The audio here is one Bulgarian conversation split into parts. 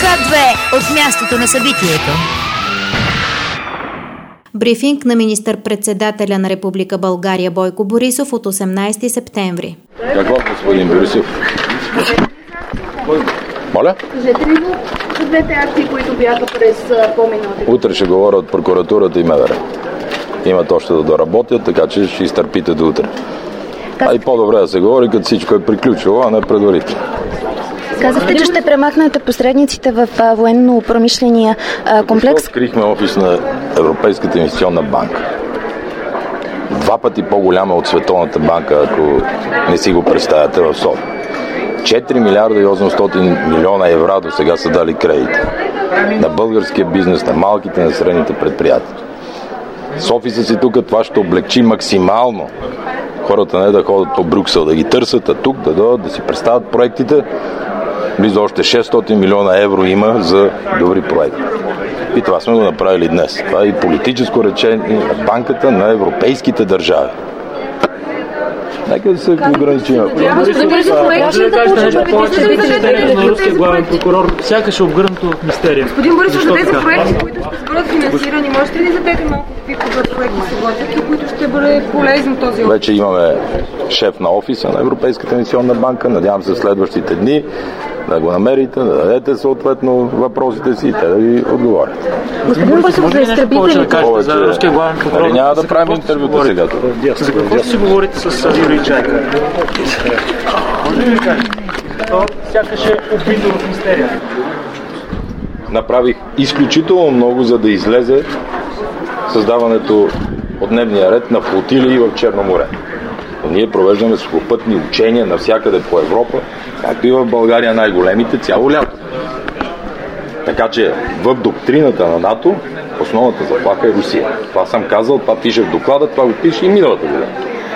К2 от мястото на събитието. Брифинг на министър-председателя на Република България Бойко Борисов от 18 септември. Какво, господин Борисов? Моля? Кажете ли за двете акции, които бяха през по-миналите? Утре ще говоря от прокуратурата и МВР. Имат още да доработят, така че ще изтърпите до утре. А и по-добре да се говори, като всичко е приключило, а не предварително. Казахте, че ще премахнете посредниците в военно-промишления комплекс. Защо открихме офис на Европейската инвестиционна банка? 2 пъти по-голяма от Световната банка, ако не си го представяте, в София. 4 милиарда и 800 милиона евро до сега са дали кредити на българския бизнес, на малките, на средните предприятия. С офиса си тук това ще облегчи максимално хората не да ходят по Брюксел да ги търсят, а тук да дойдат да си представят проектите. Близо още 600 милиона евро има за добри проекти. И това сме го направили днес. Това е и политическо речение на банката на европейските държави. Нека да се ограничим. Може да кажете нещо повече за посещението на руския главен прокурор? Сякаш е обгърнато в мистерия. Господин Борисов, за тези проекти, които ще бъдат финансирани, можете ли да дадете малко какви проекти се готвят и които ще бъде полезно този опит? Вече имаме шеф на офиса на Европейската инвестиционна банка. Надявам се в следващите дни да го намерите, да дадете съответно въпросите си и те да ви отговорят. Господин Борисов, за изтребителите. За руския главен прокурор. Няма да правим интервюта сега. За какво си говорите с Юрий Чайка? Може ли да кажете? То сякаш е обидно в мистерията. Направих изключително много, за да излезе създаването от дневния ред на флотилии в Черно море. Ние провеждаме сухопътни учения навсякъде по Европа, както и в България най-големите цяло лято. Така че в доктрината на НАТО основната заплаха е Русия. Това съм казал, това пише в доклада, това го пише и миналата година.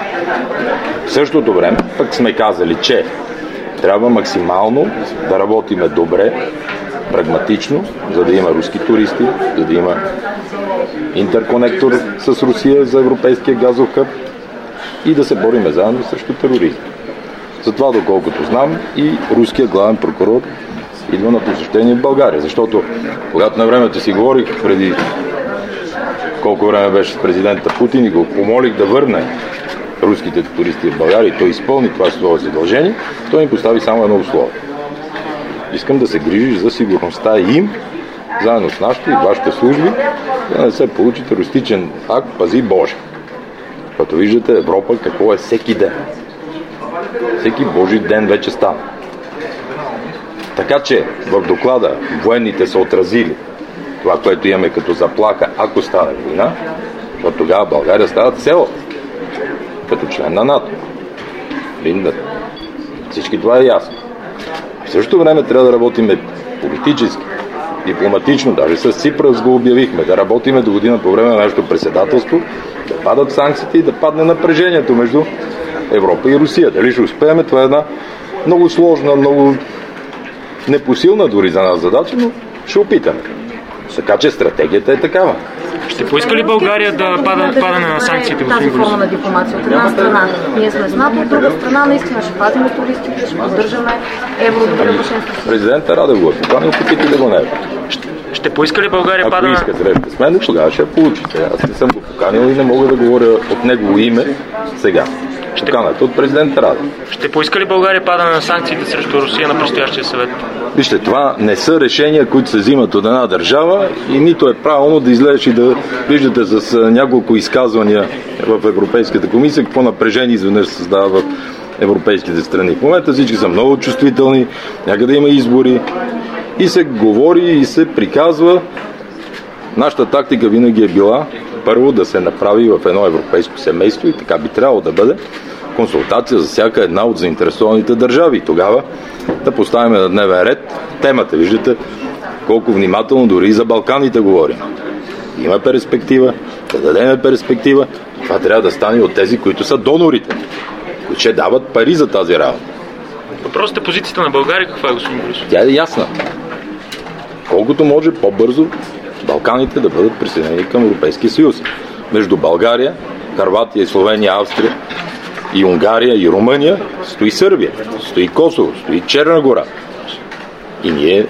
В същото време пък сме казали, че трябва максимално да работиме добре, прагматично, за да има руски туристи, за да има интерконектор с Русия за европейския газов хъб и да се бориме заедно срещу тероризма. Затова, доколкото знам, и руският главен прокурор идва на посещение в България. Защото, когато на времето си говорих преди колко време беше с президента Путин и го помолих да върне руските туристи в България и той изпълни това свое задължение, той ми постави само едно условие. Искам да се грижиш за сигурността им, заедно с нашите и вашите служби, да не се получи терористичен акт, пази Боже. Като виждате Европа какво е всеки ден. Всеки Божи ден вече стана. Така че в доклада военните са отразили това, което имаме като заплаха, ако стане война, от тогава България става цел като член на НАТО. Всички това е ясно. В същото време трябва да работиме политически, дипломатично, даже с Ципрас го обявихме, да работиме до година по време на нашето председателство, да падат санкциите и да падне напрежението между Европа и Русия. Дали ще успеем? Това е една много сложна, много непосилна дори за нас задача, но ще опитаме. Така че стратегията е такава. Ще поиска ли България да падане на санкциите, господин Борисов? Тази форма на дипломация от една страна. Ние сме с НАТО, от друга страна наистина ще пазим туристите, ще поддържаме евродобродушенство. Президента Радев го е поканил, опитайте да го не е. Ще поиска ли България падане? Ако иска среща с мен, тогава ще я получите. Аз не съм го поканил и не мога да говоря от негово име сега. Поканата от президента Радев. Ще поиска ли България падане на санкциите срещу Русия на предстоящия съвет? Вижте, това не са решения, които се взимат от една държава и нито е правилно да излезеш и да виждате с няколко изказвания в Европейската комисия какво напрежение изведнъж се създава в европейските страни. В момента всички са много чувствителни, някъде има избори и се говори и се приказва. Нашата тактика винаги е била първо да се направи в едно европейско семейство и така би трябвало да бъде консултация за всяка една от заинтересованите държави. И тогава да поставим на дневен ред темата. Виждате колко внимателно дори и за Балканите говорим. Има перспектива, да дадем перспектива. Това трябва да стане от тези, които са донорите, които ще дават пари за тази работа. Въпросът е позицията на България каква е, господин Борисов? Тя е ясна. Колкото може по-бързо Балканите да бъдат присъединени към Европейския съюз. Между България, Хърватия, Словения, Австрия и Унгария и Румъния стои Сърбия, стои Косово, стои Черна гора. И ние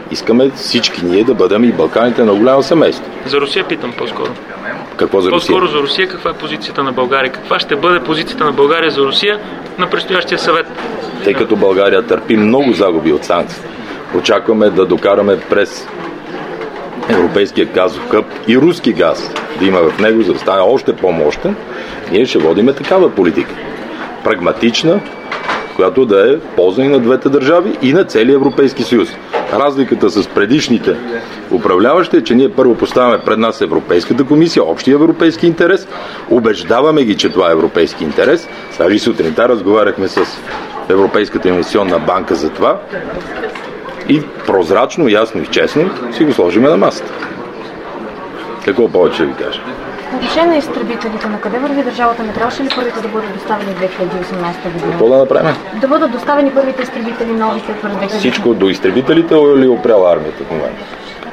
Искаме всички ние да бъдем и Балканите на голямо семейство. За Русия питам по-скоро. Какво за Русия? По-скоро за Русия, каква е позицията на България? Каква ще бъде позицията на България за Русия на предстоящия съвет? Тъй като България търпи много загуби от санкции, очакваме да докараме през европейския газов хъб и руски газ да има в него, за да стане още по-мощен. Ние ще водиме такава политика. Прагматична, която да е полза и на двете държави и на целия Европейски съюз. Разликата с предишните управляващи е, че ние първо поставяме пред нас Европейската комисия, общия европейски интерес, убеждаваме ги, че това е европейски интерес. Даже сутринта разговаряхме с Европейската инвестиционна банка за това и прозрачно, ясно и честно си го сложиме на масата. Какво повече да ви кажа? По отношение на изтребителите, на къде върви държавата? Не трябваше ли първите да бъдат доставени 2018 година? Какво да направим? Да бъдат доставени първите изтребители, новите през 2018? Всичко до изтребителите ли опряла армията в момента?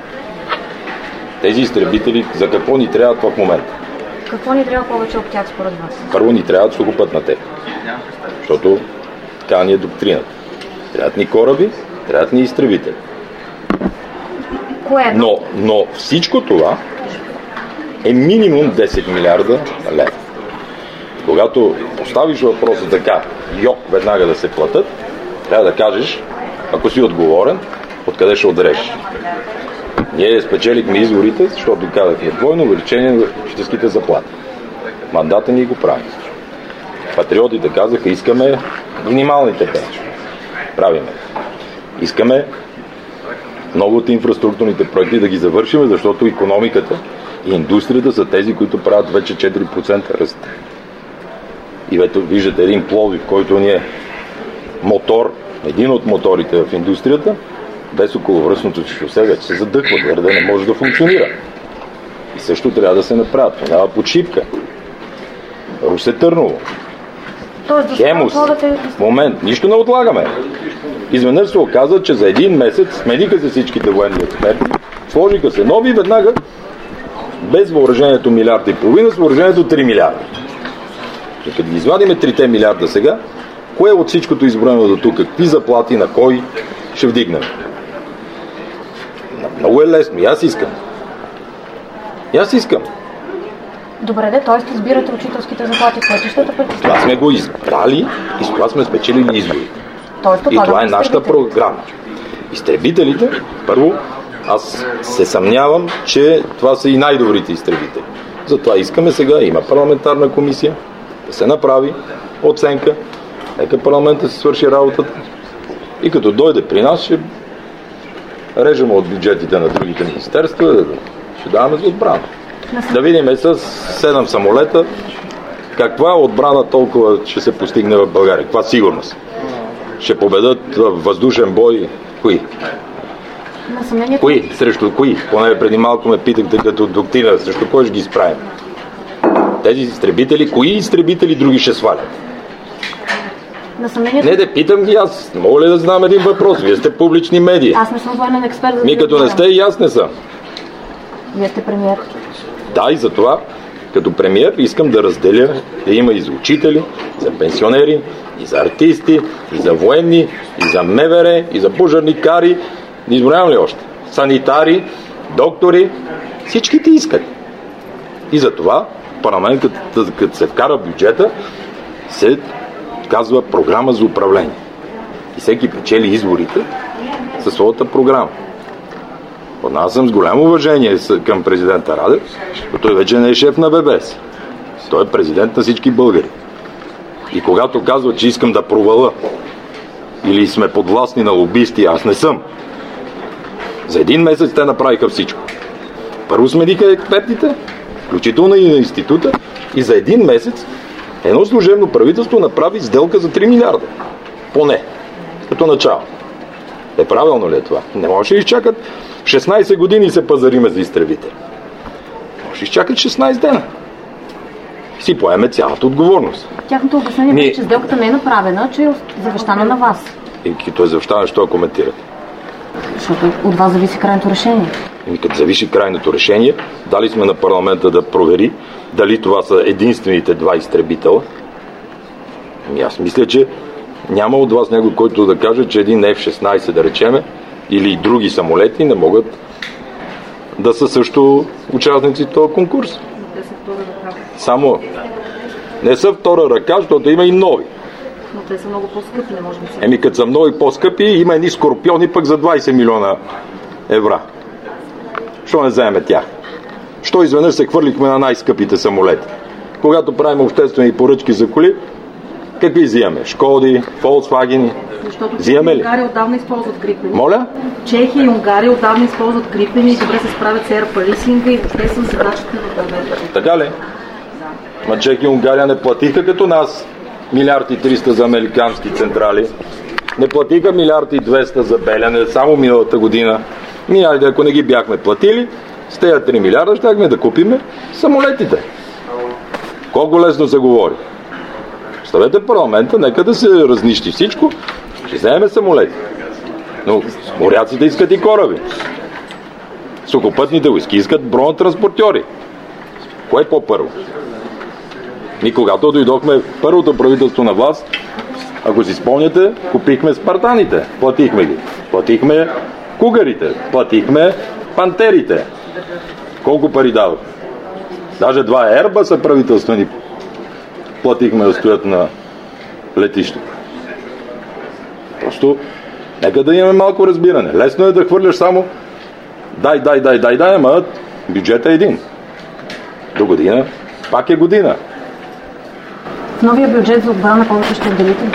Тези изтребители за какво ни трябват в момента? Какво ни трябва повече от тях според вас? Първо ни трябват сухопътна техника, защото така ни е доктрината. Трябват ни кораби, трябват ни изтребители. Кое? Но всичко това е минимум 10 милиарда лева. Когато поставиш въпроса така, веднага да се платят, трябва да кажеш, ако си отговорен, откъде ще отрежеш. Ние спечелихме изборите, защото казахме двойно увеличение на учителските заплати. Мандата ни го прави. Патриотите казаха, искаме минималните пенсии. Правиме. Искаме много от инфраструктурните проекти да ги завършим, защото икономиката и индустрията са тези, които правят вече 4% ръст. И ето виждате един Пловдив, който ни е мотор, един от моторите в индустрията, без околовръстното шосе вече се задъхва, твърде не може да функционира. И също трябва да се направят. Минава подшипка. Русе Търново. Хемус. Момент. Нищо не отлагаме. Изведнъж се оказа, че за един месец смениха се всичките военни експерти, сложиха се нови веднага, без въоръжението 1,5 милиарда, с въоръжението 3 милиарда. И като ги извадиме 3 милиарда сега, кое от всичкото изброено до тук, какви заплати, на кой ще вдигнем? Много е лесно. И аз искам. Добре, т.е. избирате учителските заплати, пътищата, притесняват. Това сме го избрали и с това сме спечелили изборите. И това е нашата програма. Изтребителите, първо, аз се съмнявам, че това са и най-добрите изтребители. Затова искаме сега, има парламентарна комисия, да се направи оценка, нека парламентът се свърши работата и като дойде при нас, ще режем от бюджетите на другите министерства, ще даваме за отбрана. Да видим с 7 самолета каква отбрана толкова ще се постигне в България, каква сигурност. Ще победат в въздушен бой кои? Кои? Срещу кои? Поне преди малко ме питахте като доктрина, срещу кой ще ги изправим? Тези изтребители, кои изтребители други ще свалят? Не да питам ги аз. Мога ли да знам един въпрос? Вие сте публични медии. Аз не съм военен експерт. Ми като не сте и аз не съм. Вие сте премиер. Да, и затова като премиер искам да разделя, да има и за учители, и за пенсионери, и за артисти, и за военни, и за МВР, и за пожарникари, не изброявам ли още? Санитари, доктори, всичките искат. И затова парламент, като се вкара бюджета, се казва програма за управление. И всеки печели изборите със своята програма. Аз съм с голямо уважение към президента Радев, но той вече не е шеф на ББС. Той е президент на всички българи. И когато казва, че искам да проваля или сме подвластни на лобисти, аз не съм. За един месец те направиха всичко. Първо смениха експертите, включително и на института, и за един месец едно служебно правителство направи сделка за 3 милиарда. Поне. Като начало. Правилно ли е това? Не може да изчакат 16 години се пазариме за изтребители. Може да изчакат 16 дена. Си поеме цялата отговорност. Тяхното обяснение е, че сделката не е направена, че е завещана на вас. И като е завещана, що я коментирате? Защото от вас зависи крайното решение. И като зависи крайното решение, дали сме на парламента да провери дали това са единствените 2 изтребителя. Аз мисля, че няма от вас някой, който да каже, че един F-16, да речеме, или други самолети не могат да са също участници в този конкурс. Само не са втора ръка, защото има и нови. Но те са много по-скъпи, не може да се... Като са много по-скъпи, има едни скорпиони пък за 20 милиона евро. Що не вземе тях? Що изведнъж се хвърлихме на най-скъпите самолети? Когато правим обществени поръчки за коли, какви взимаме? Шкоди, Volkswagen? Взимаме ли? Унгария отдавна използват Грипени. Моля? Чехия и Унгария отдавна използват Грипени и добре се справят с Air и въобще са задачите в България. Така ли? Ма Чехия и Унгария не платиха като нас 1 300 за американски централи. Не платиха 1 200 за Белене само миналата година. Айде, ако не ги бяхме платили, с тези 3 милиарда щяхме да купиме самолетите. Колко лесно се говори. Оставете парламента, нека да се разнищи всичко, ще вземем самолети. Но моряците искат и кораби. Сухопътните войски искат бронетранспортьори. Кое е по-първо? Ние когато дойдохме първото правителство на власт, ако си спомняте, купихме спартаните, платихме ги. Платихме кугарите, платихме пантерите. Колко пари дадох? Даже 2 Airbus правителствени платихме да стоят на летището. Просто нека да имаме малко разбиране. Лесно е да хвърляш само дай, ама бюджетът е един. До година пак е година. В новия бюджет за отбрана колко ще отделите?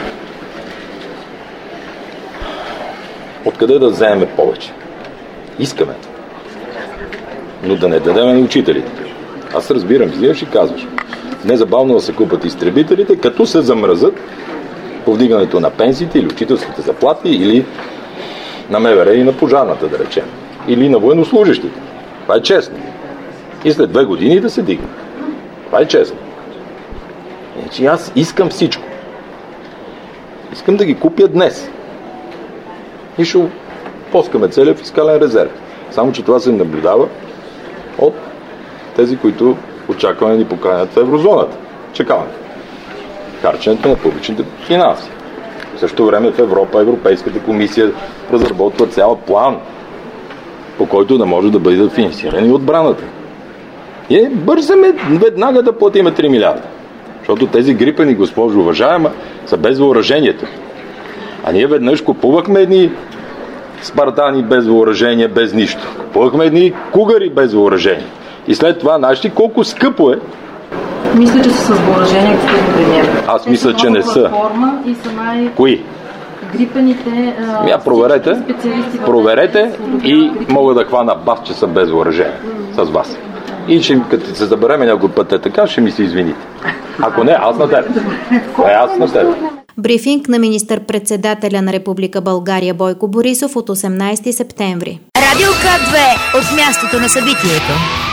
Откъде да вземем повече? Искаме. Но да не дадем на учителите. Аз разбирам, взимаш и казваш. Незабавно да се купат изтребителите, като се замръзат повдигането на пенсиите или учителските заплати, или на МВР и на пожарната, да речем. Или на военнослужащите. Това е честно. И след 2 години да се дигне. Това е честно. Значи аз искам всичко. Искам да ги купя днес. И ще поскаме целият фискален резерв. Само че това се наблюдава от тези, които очакваме да ни поканят в еврозоната. Чекаваме. Харченето на публичните финанси. В същото време в Европа Европейската комисия разработва цял план, по който да може да бъдат финансирани отбраната. И бързаме веднага да платиме 3 милиарда. Защото тези Грипени, госпожо уважаема, са без въоръжението. А ние веднъж купувахме едни спартани без въоръжение, без нищо. Купувахме едни кугари без въоръжение. И след това, знаеш ли колко скъпо е? Мисля, че са с въоръжение, господин премиер. Аз мисля, че не са. И са Кои? Грипените. Проверете и мога да хвана бас, че са без въоръжение. С вас. И като се забереме някой път е така, ще ми се извините. Ако не, аз на теб. Аз на теб. Брифинг на министър-председателя на Република България Бойко Борисов от 18 септември. Радио К2 от мястото на събитието.